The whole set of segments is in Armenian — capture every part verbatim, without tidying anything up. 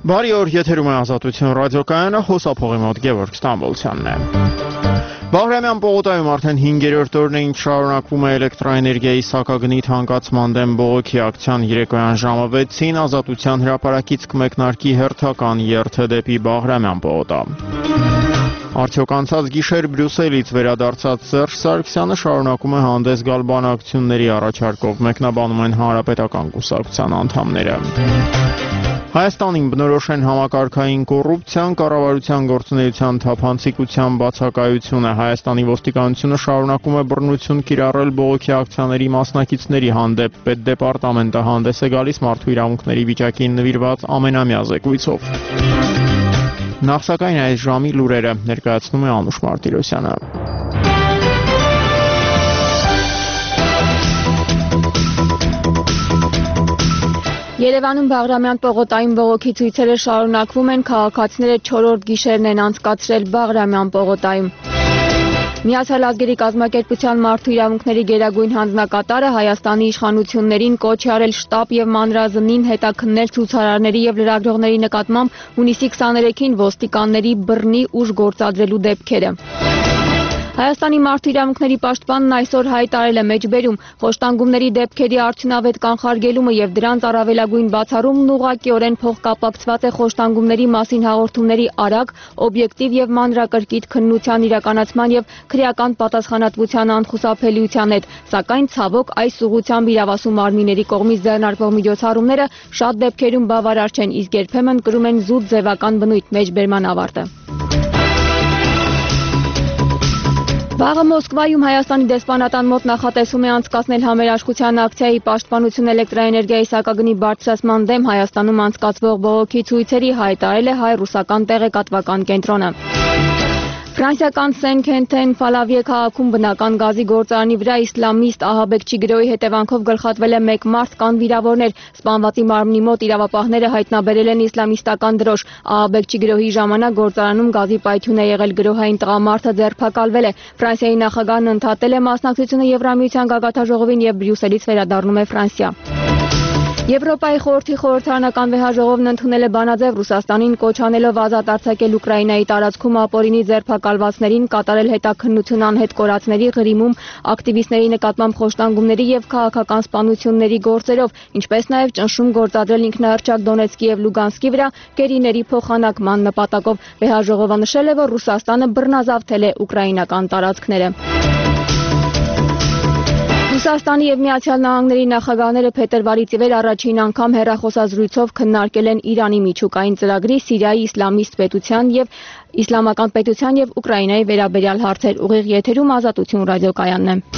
Բարի օր, եթերում է Ազատություն ռադիոկայանը, խոսափողի մոտ Գևորգ Ստամբոլցյանն է։ Բաղրամյան պողոտայում արդեն հինգերորդ օրն է, ինչ շարունակվում է էլեկտրաէներգիայի սակագնի թանկացման դեմ բողոքի ակցիան երեկոյան ժամը վեցին Ազատության հրապարակից կմեկնարկի հերթական երթը դեպի Բաղրամյան պողոտա։ Արդյոք անցած գիշեր Բրյուսելից վերադարձած Սերժ Սարգսյանը շարունակում է հանդես գալ բանակցությունների առաջարկով, մեկնաբանում են Հանրապետական կուսակցության անդամները։ Հայաստանին բնորոշ են համակարգային կոռուպցիան, կառավարության գործունեության թափանցիկության բացակայությունը։ Հայաստանի ոստիկանությունը շարունակում է բռնություն կիրառել բողոքի ակցիաների մասնակիցների հանդեպ։ Պետդեպարտամենտը հանդես է գալիս մարդու իրավունքների վիճակին նվիրված ամենամյա զեկույցով։ Նախ սակայն այս ժամի լուրերը ներկայացնում է Անուշ Մարտիրոսյանը։ Երևանում Բաղրամյան պողոտայում բողոքի ցույցերը շարունակվում են, քաղաքացիները չորրորդ գիշերն են անցկացրել Բաղրամյան պողոտայում։ Միացյալ ազգերի կազմակերպության մարդու իրավունքների գերագույն հանձնակատարը Հայաստանի իշխանություններին կոչ է արել շտապ եւ մանրազնին հետաքննել ցուցարարների եւ լրագրողների նկատմամբ հունիսի քսաներեքին ոստիկանների բռնի ուժ գործադրելու դեպքերը։ Հայաստանի մարդու իրավունքների պաշտպանն այսօր հայտարարել է մեջբերում խոշտանգումների դեպքերի արդյունավետ կանխարգելումը եւ դրանց առավելագույն բացառումն ուղղակիորեն փոխկապակցված է խոշտանգումների մասին հաղորդումների արագ, օբյեկտիվ եւ մանրակրկիտ քննության իրականացման եւ քրեական պատասխանատվության անխուսափելիության հետ, սակայն ցավոք այս ուղղությամբ իրավասու մարմինների կողմից ձեռնարկվող միջոցառումները շատ դեպքերում բավարար չեն, իսկ երբեմն կրում են զուտ ձևական բնույթ, մեջբերման ավարտը։ Վաղը Մոսկվայում Հայաստանի դեսպանատան մոտ նախատեսում է անցկացնել համերաշխության ակցիայի պաշտպանություն էլեկտրաէներգիայի սակագնի բարձրացման դեմ Հայաստանում անցկացվող բողոքի ցույցերի հայտարարել է հայ-ռուսական տեղեկատվական կենտրոնը։ Ֆրանսիական Սեն-Քենթեն Ֆալավիե քաղաքում բնական գազի գործարանի վրա իսլամիստ ահաբեկչի գրոհի հետևանքով գլխատվել է մեկ մարդ, կան վիրավորներ։ Սպանվածի մարմնի մոտ իրավապահները հայտնաբերել են իսլամիստական դրոշ։ Ահաբեկչի գրոհի ժամանակ գործարանում գազի պայթյուն է եղել, գրոհային տղամարդը ձերբակալվել է։ Ֆրանսիայի նախագահն ընդհատել է մասնակցությունը Եվրամիության գագաթնաժողովին եւ Բրյուսելից վերադառնում է Ֆրանսիա։ Եվրոպայի խորհրդի խորհրդարանական վեհաժողովն ընդունել է բանաձև Ռուսաստանին կոչ անելով ազատ արձակել Ուկրաինայի տարածքում ապօրինի ձերբակալվածներին, կատարել հետաքննություն անհետ կորածների, ղրիմում ակտիվիստների նկատմամբ խոշտանգումների եւ քաղաքական սպանությունների գործերով, ինչպես նաեւ ճնշում գործադրել ինքնահռչակ Դոնեցկի եւ Լուգանսկի վրա գերիների փոխանակման նպատակով։ Վեհաժողովը նշել է, որ Ռուսաստանը բռնազավթել է ուկրաինական տարածքները։ Ռուսաստանի եւ Միացյալ Նահանգների նախագահները փետրվարից ի վեր առաջին անգամ հեռախոսազրույցով քննարկել են Իրանի միջուկային ծրագրի, Սիրիայի իսլամիստ պետության եւ իսլամական պետության եւ Ուկրաինայի վերաբերյալ հարցեր։ Ուղիղ եթերում Ազատություն ռադիոկայանն է։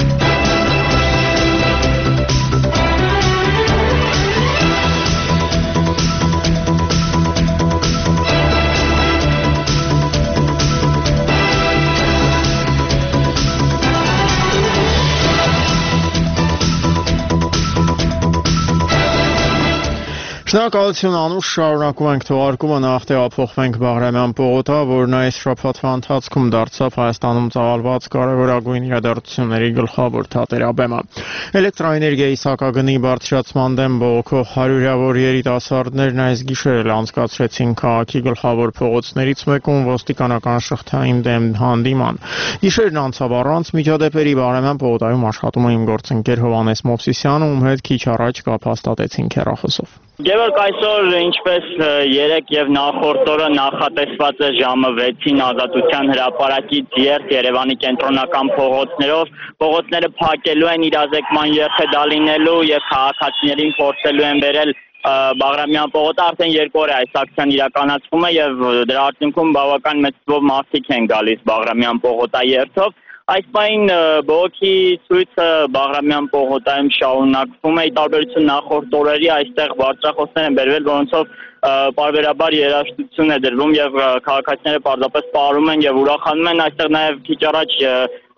Շնորհակալություն Անուշ, շարունակում ենք թողարկումը, նախ տեղափոխվենք Բաղրամյան պողոտա, որն այս շաբաթվա ընթացքում դարձավ Հայաստանում ծավալված կարևորագույն իրադարձությունների գլխավոր թատերաբեմը։ Էլեկտրաէներգիայի սակագնի բարձրացման դեմ բողոքող հարյուրավոր երիտասարդներն այս գիշեր էլ անցկացրեցին քաղաքի գլխավոր փողոցներից մեկում ոստիկանական շղթային դեմ հանդիման։ Գիշերն անցավ առանց միջադեպերի, Բաղրամյան պողոտայում աշխատում է իմ գործընկեր Հովհաննես Մովսիսյանը, ում հետ քիչ առաջ կապ հաստատեցինք հեռախոսով։ Գևորգ, այսօր ինչպես երեկ եւ նախորդ օրը նախատեսված է ժամը վեցին Ազատության հրապարակից երթ Երևանի կենտրոնական փողոցներով, փողոցները փակելու են, իրազեկման երթ է դա լինելու եւ քաղաքացիներին փորձելու են բերել Բաղրամյան պողոտա, արդեն երկու օր է այս ակցիան իրականացվում է եւ դրա արդյունքում բավական մեծ թվով մարդիկ են գալիս Բաղրամյան պողոտա երթով։ Այս պայն բողոքի ցույցը Բաղրամյան պողոտայում շարունակվում է, ի տարբերություն նախորդ օրերի այստեղ բարձրախոսներ են բերվել, որոնցով պարբերաբար երաժշտություն է դրվում եւ քաղաքացիները պարզապես պարում են եւ ուրախանում են, այստեղ նաեւ քիչ առաջ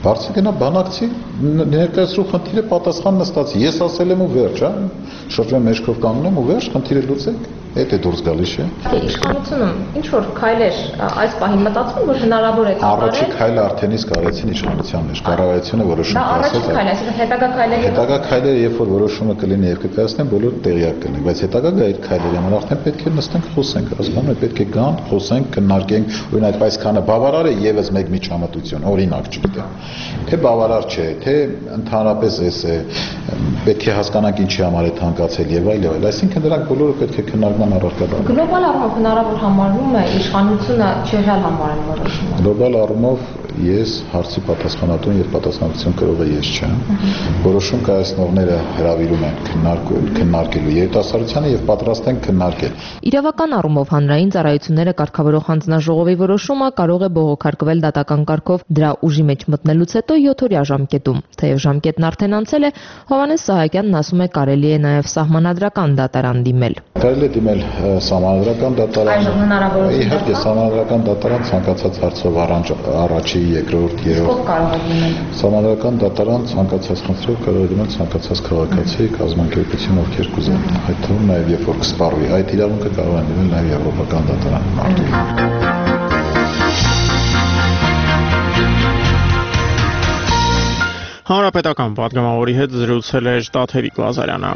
Բարձր գնա բանակցի ներկայացրու խնդիրը պատասխան նստած։ Ես ասել եմ ու վերջ, հա։ Շրջան մեջքով կանգնեմ ու վերջ, խնդիրը լուծեք։ Այդ է դուրս գալիս է։ Իշխանությունում ինչ որ քայլեր այս պահին մտածում որ հնարավոր է կատարել։ Առաջի քայլը արդեն իսկ արեցին իշխանության մեջ։ Կառավարությունը որոշում կայացրեց։ Դա առաջի քայլը, այսինքն հետագա քայլերը։ Հետագա քայլերը, երբ որ որոշումը կլինի եւ կկայացնեն, բոլորը տեղյակ կլինեն, բայց հետագա այդ քայլերի համար արդեն պետք է նստենք, խոսենք, հասկանում եք, պետք է գան, խոսենք, քննարկենք, օրինակ այսքանը բավարար է եւս մեկ միջամտություն, օրինակ չգիտեմ։ Թե բավարար չէ, թե ընդհանրապես էս է, պետք է հասկանանք ինչի համար է թանկացել եւ այլ եւ այլ։ Այսինքն դրանք բոլորը պետք է քննարկման առարկա դառնան։ Գլոբալ առումով հնարավոր համարվում է իշխանությունը չեղյալ համարել որոշումը։ Գլոբալ առումով ես հարցի պատասխանատուն եւ պատասխանատվություն կրողը ես չեմ։ Որոշում կայացնողները հրավիրում են քննարկելու երիտասարդությանը եւ պատրաստ են քննարկել։ Իրավական առումով հանրային ծառայությունները կարգավորող հանձնաժողովի որոշումը կարող է բողոքարկվել դատական կարգով դրա ուժի մեջ մտնելուց հետո յոթ-օրյա ժամկետում։ Թեև ժամկետն արդեն անցել է, Հովհաննես Սահակյանն ասում է կարելի է նաեւ սահմանադրական դատարան դիմել։ Կարելի է դիմել սահմանադրական դատարան։ Իհարկե սահմանադրական դատարան ցանկացած հարցով առաջի, երկրորդ, երրորդ կարող է դիմել։ Սահմանադրական դատարան ցանկացած խնդրով կարող է դիմել ցանկացած քաղաքացի, կազմակերպություն, ովքեր կուզեն։ Այդ թվում նաև երբ որ կսպառվի, այդ իրավունքը կարող են դիմել նաև եվրոպական դատարան մարդու։ Հանրապետական պատգամավորի հետ զրուցել էր Տաթևիկ Լազարյանը։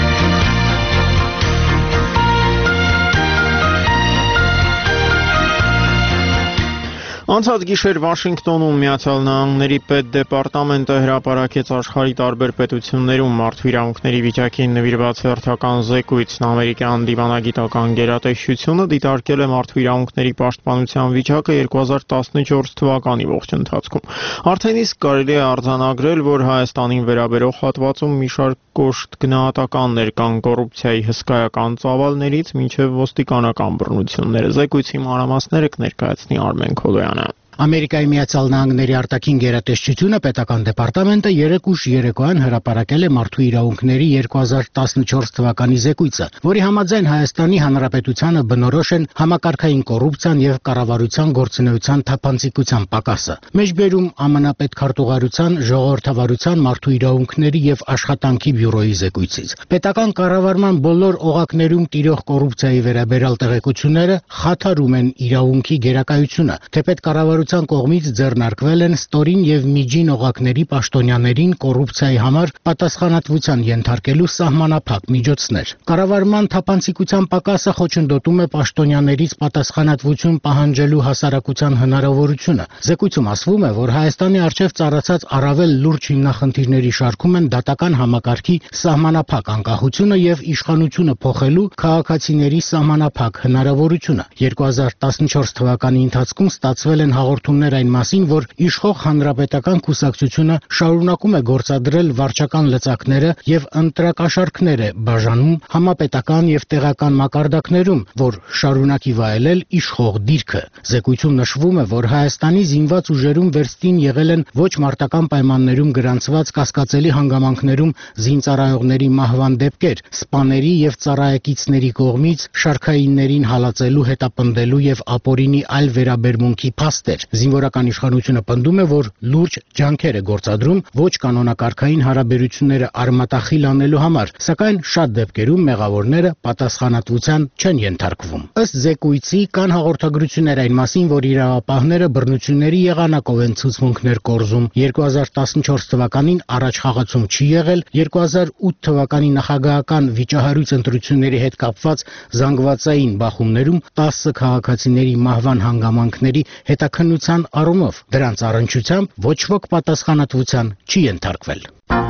Անցած գիշեր Վաշինգտոնում Միացյալ Նահանգների պետդեպարտամենտը հրապարակեց աշխարհի տարբեր պետություններում մարդու իրավունքների վիճակին նվիրված հերթական զեկույցն ամերիկյան դիվանագիտական գերատեսչությունը դիտարկել է մարդու իրավունքների պաշտպանության վիճակը երկու հազար տասնչորս թվականի ողջ ընթացքում։ Արդեն իսկ կարելի է արձանագրել, որ Հայաստանին վերաբերող հատվածում մի շարք կոշտ գնահատականներ կան կոռուպցիայի հսկայական ծավալներից մինչև ոստիկանական բռնությունները։ Զեկույցի մանրամասները կներկայացնի Արմեն Քոլոյանը։ Ամերիկայի Միացյալ Նահանգների արտաքին գերատեսչությունը պետական դեպարտամենտը երեկ ուշ երեկոյան հրապարակել է մարդու իրավունքների երկու հազար տասնչորս թվականի զեկույցը, որի համաձայն Հայաստանի Հանրապետությանը բնորոշ են համակարգային կոռուպցիան եւ կառավարության գործունեության թափանցիկության պակասը։ Մեջբերում ԱՄՆ պետքարտուղարության, ժողովրդավարության, մարդու իրավունքների եւ աշխատանքի բյուրոյի զեկույցից։ Պետական կառավարման բոլոր օղակներում տիրող կոռուպցիայի վերաբերյալ տեղեկությունները խաթարում են իրավունքի գերակայությունը, թեպետ կառավարության կողմից ձեռնարկվել են ստորին եւ միջին օղակների պաշտոնյաներին կոռուպցիայի համար պատասխանատվության ենթարկելու սահմանափակ միջոցներ։ Կառավարման թափանցիկության պակասը խոչընդոտում է պաշտոնյաներից պատասխանատվություն պահանջելու հասարակության հնարավորությունը։ Զեկույցում ասվում է, որ Հայաստանի առջև ծառացած առավել լուրջ հիմնախնդիրների շարքում են դատական համակարգի սահմանափակ անկախությունը եւ իշխանությունը փոխելու քաղաքացիների սահմանափակ հնարավորությունը։ երկու հազար տասնչորս թվականի ընթացքում ստացվել են հաղորդումներ այն մասին, որ իշխող հանրապետական կուսակցությունը շարունակում է գործադրել վարչական լծակները եւ ընտրակաշառքներ է բաժանում համապետական եւ տեղական մակարդակներում, որ շարունակի վայելել իշխող դիրքը։ Զեկույցում նշվում է, որ Հայաստանի զինված ուժերում վերստին եղել են ոչ մարտական պայմաններում գրանցված կասկածելի հանգամանքներում զինծառայողների մահվան դեպքեր, սպաների եւ ծառայեկիցների կողմից շարքայիններին հալածելու, հետապնդելու եւ ապօրինի այլ վերաբերմունքի փաստեր։ Զինվորական իշխանությունը պնդում է, որ լուրջ ջանքեր է գործադրում ոչ կանոնակարգային հարաբերությունները արմատախիլ անելու համար, սակայն շատ դեպքերում մեղավորները պատասխանատվության չեն ենթարկվում։ Ըստ զեկույցի կան հաղորդագրություններ այն մասին, որ իրավապահները բռնությունների եղանակով են ցուցմունքներ կորզում։ երկու հազար տասնչորս թվականին առաջ խաղացում չի եղել, երկու հազար ութ թվականի նախագահական վիճահարույց ընտրությունների հետ կապված զանգվածային բախումներում տասը քաղաքացիների մահվան հանգամանքների հետաքննության առումով դրանց առնչությամբ ոչ ոք պատասխանատվության չի ենթարկվել։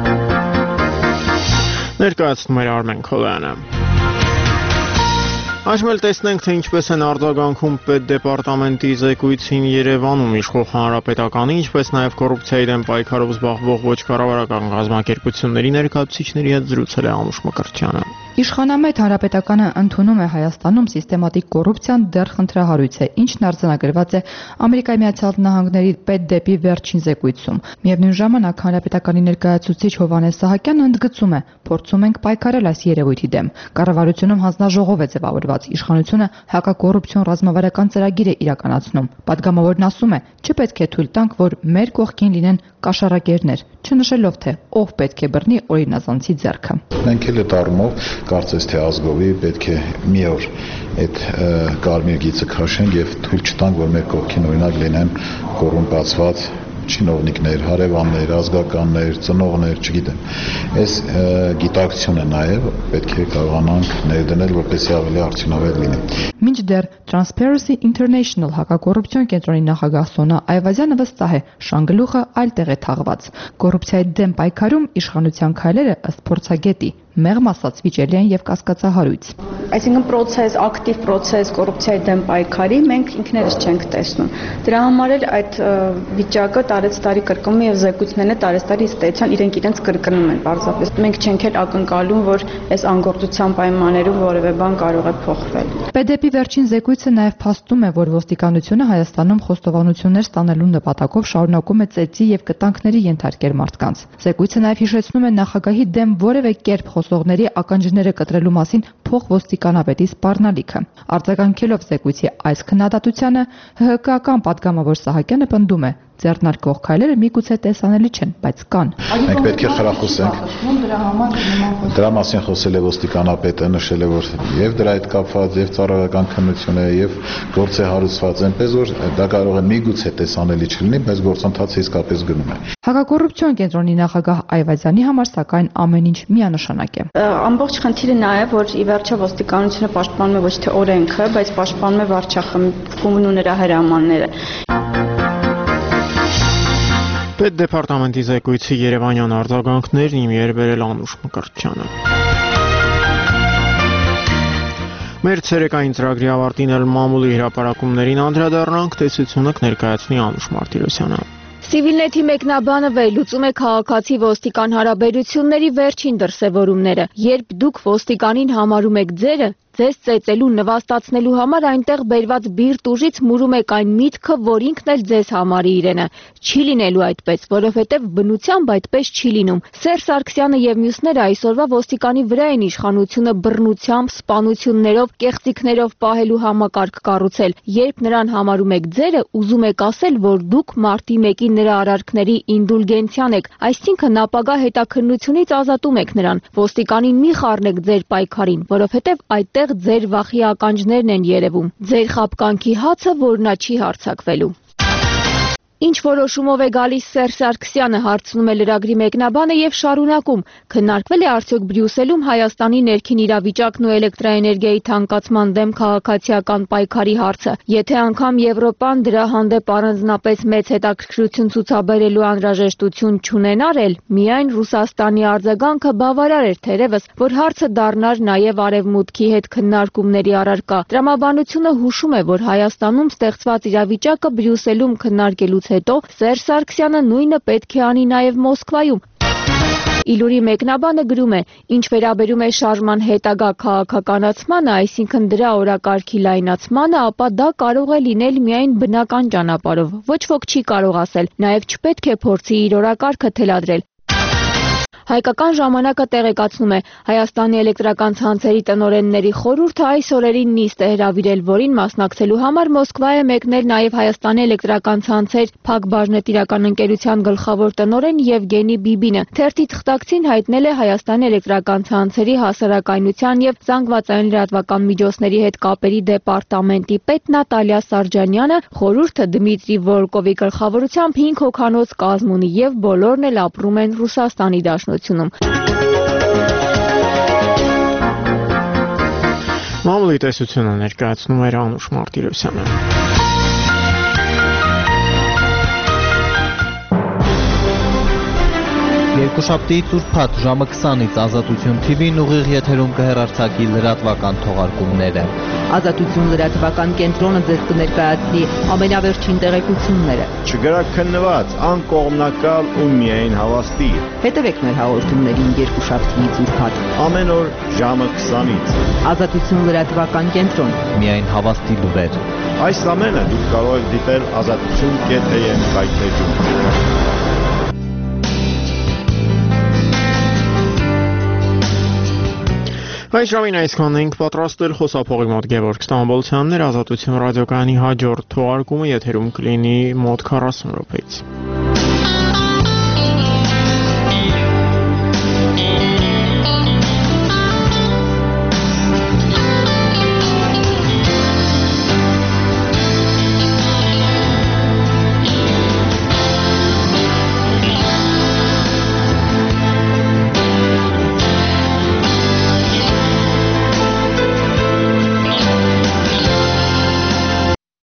Ներկայացնում էր Արմեն Քոլոյանը։ Այժմ էլ տեսնենք, թե ինչպես են արձագանքում պետդեպարտամենտի զեկույցին Երևանում իշխող հանրապետականի, ինչպես նաև կոռուպցիայի դեմ պայքարով զբաղվող ոչ կառավարական կազմակերպությունների ներկայացուցիչների հետ զրուցել է Անուշ Մկրտչյանը։ Իշխանամետ Հանրապետականը ընդունում է Հայաստանում սիստեմատիկ կոռուպցիան դեռ խնդրահարույց է, ինչն արձանագրված է Ամերիկայի Միացյալ Նահանգների պետդեպի վերջին զեկույցում։ Միևնույն ժամանակ Հանրապետականի ներկայացուցիչ Հովհաննես Սահակյանը ընդգծում է. փորձում ենք պայքարել այս երևույթի դեմ։ Կառավարությունում հանձնաժողով է ձևավորված, իշխանությունը հակակոռուպցիոն ռազմավարական ծրագիր է իրականացնում։ Պատգամավորն ասում է, չպետք է թույլ տանք, որ մեր կողքին լինեն կաշառակերներ, չնշելով թե ով պետք է բռնի օրինազանցի ձեռքը։ Մենք էլ այդ առումով կարծես թե ազգովի պետք է մի օր այդ կարմիր գիծը քաշենք եւ թույլ չտանք, որ մեր կողքին օրինակ լինեն կոռումպացված չինովնիկներ, հարևաններ, ազգականներ, ծնողներ, չգիտեմ։ Այս գիտակցությունը նաև պետք է կարողանանք ներդնել, որպեսզի ավելի արդյունավետ լինի։ Մինչդեռ Transparency International հակակոռուպցիոն կենտրոնի նախագահ Սոնա Այվազյանը վստահ է, շանգլուխը այլտեղ է թաղված։ Կոռուպցիայի դեմ պայքարում իշխանության քայլերը ըստ փորձագետի մեղմ ասած վիճելի են եւ կասկածահարույց։ Այսինքն process, ակտիվ process կոռուպցիայի դեմ պայքարի մենք ինքներս չենք տեսնում։ Դրա համար էլ այդ վիճակը տարեց տարի կրկնում է եւ զեկույցներն տարեց տարի ստեցան իրենք իրենց կրկնում են պարզապես։ Մենք չենք էլ ակնկալում, որ այս անգործության պայմաններում որևէ բան կարող է փոխվել։ Պետդեպի վերջին զեկույցը նաև փաստում է, որ ոստիկանությունը Հայաստանում խոստովանություններ ստանալու նպատակով շարունակում է ծեծի եւ կտանքների ենթարկել մարդկանց։ Զեկույցը նաև հիշեցնում է նախագահի դեմ որևէ կերպ խոսողների ականջները կտրելու մասին փոխոստիկանապետի սպառնալիքը։ Արձագանքելով զեկույցի այս քննադատությանը ՀՀԿ-ական պատգամավոր Սահակյանը պնդում է. ձեռնարկող քայլերը միգուցե տեսանելի չեն, բայց կան։ Մենք պետք է խրախուսենք։ Դրա մասին խոսել է ոստիկանապետը, նշել է, որ եւ դրա հետ կապված եւ ծառայական քննություն է եւ գործ է հարուցված, այնպես որ դա կարող է միգուցե տեսանելի չլինի, բայց գործընթացը իսկապես գնում է։ Հակակոռուպցիոն կենտրոնի նախագահ Այվազյանի համար սակայն ամեն ինչ միանշանակ է։ Ամբողջ խնդիրը նա է, որ ի վերջո ոստիկանությունը պաշտպանում է ոչ թե օրենքը, բայց պաշտպանում է վարչախմբումն ու նրա հրամանները։ Պետդեպարտամենտի զեկույցի երևանյան արձագանքներն իմ երբերել Անուշ Մկրտչյանը։ Մեր ցերեկային ծրագրի ավարտին էլ մամուլի հրապարակումներին անդրադառնանք, տեսությունը կներկայացնի Անուշ Մարտիրոսյանը։ Civilnet-ի մեկնաբանը վերլուծում է քաղաքացի ոստիկան հարաբերությունների վերջին դրսևորումները։ Երբ դուք ոստիկանին համարում եք ձերը, ձեզ ծեծելու, նվաստացնելու համար այնտեղ բերված բիրտ ուժից մուրում եք այն միտքը, որ ինքն էլ ձեզ համարի իրենը։ Չի լինելու այդպես, որովհետև բնությամբ այդպես չի լինում։ Սերժ Սարգսյանը եւ մյուսները այսօրվա ոստիկանի վրա են իշխանությունը բռնությամբ, սպանություններով, կեղծիքներով պահելու համակարգ կառուցել։ Երբ նրան համարում եք ձերը, ուզում եք ասել, որ դուք մարտի մեկին նրա արարքների ինդուլգենցիան եք, այսինքն ապագա հետաքննությունից ազատում եք նրան։ Ոստիկանին մի խառնեք ձեր պայքարին, որովհետև այդտեղ ձեր վախի ականջներն են երևում, ձեր խապկանքի հացը, որ նա չի հարձակվելու։ Ինչ որոշումով է գալիս Սերժ Սարգսյանը, հարցնում է լրագրի մեկնաբանը եւ շարունակում. քննարկվել է արդյոք Բրյուսելում Հայաստանի ներքին իրավիճակն ու էլեկտրաէներգիայի թանկացման դեմ քաղաքացիական պայքարի հարցը։ Եթե անգամ Եվրոպան դրա հանդեպ առանձնապես մեծ հետաքրքրություն ցուցաբերելու անհրաժեշտություն չունենար էլ, միայն Ռուսաստանի արձագանքը բավարար էր թերևս, որ հարցը դառնար նաեւ արևմուտքի հետ քննարկումների առարկա։ Տրամաբանությունը հուշում է, որ Հայաստանում ստեղծված իրավիճակը Բրյուսելում քննարկելուց հետո Սերժ Սարգսյանը նույնը պետք է անի նաև Մոսկվայում։ Իլուրի մեկնաբանը գրում է. ինչ վերաբերում է շարժման հետագա քաղաքականացմանը, այսինքն դրա օրակարգի լայնացմանը, ապա դա կարող է լինել միայն բնական ճանապարհով։ Ոչ ոք չի կարող ասել, նաև չպետք է փորձի իր օրակարգը թելադրել։ Հայկական ժամանակը տեղեկացնում է, Հայաստանի էլեկտրական ցանցերի տնօրենների խորհուրդը այս օրերին նիստ է հրավիրել, որին մասնակցելու համար Մոսկվա է մեկնել նաև Հայաստանի էլեկտրական ցանցեր ՓԱԿ բաժնետիրական ընկերության գլխավոր տնօրեն Եվգենի Բիբինը։ Թերթի թղթակցին հայտնել է Հայաստանի էլեկտրական ցանցերի հասարակայնության եւ զանգվածային լրատվական միջոցների հետ կապերի դեպարտամենտի պետ Նատալիա Սարջանյանը, խորհուրդը Դմիտրի Վոլկովի գլխավորությամբ հինգ հոգանոց կազմ ունի եւ բոլորն էլ ապրում են Ռուսաստանի դաշնությունում։ Մամուլի տեսությունը ներկայացնում էր Անուշ Մարտիրոսյանը։ Երկուշաբթիից ուրբաթ ժամը քսանից Ազատություն թի վին ուղիղ եթերում կհեռարձակի լրատվական թողարկումները։ Ազատություն լրատվական կենտրոնը ձեզ կներկայացնի ամենավերջին տեղեկությունները։ Չգրաքննված, անկողմնակալ ու միայն հավաստի։ Հետևեք մեր հաղորդումներին երկուշաբթիից ուրբաթ։ Ամեն օր ժամը քսանից։ Ազատություն լրատվական կենտրոն։ Միայն հավաստի լուրեր։ Այս ամենը դուք կարող եք դիտել ազատություն կետ էյ էմ կայքէջում։ Այս ժամին այսքանն ենք պատրաստել խոսափողի մոտ Գևորգ Ստամբոլցյաններ, Ազատություն ռադիոկայանի հաջորդ թողարկումը եթերում կլինի մոտ քառասուն րոպեից։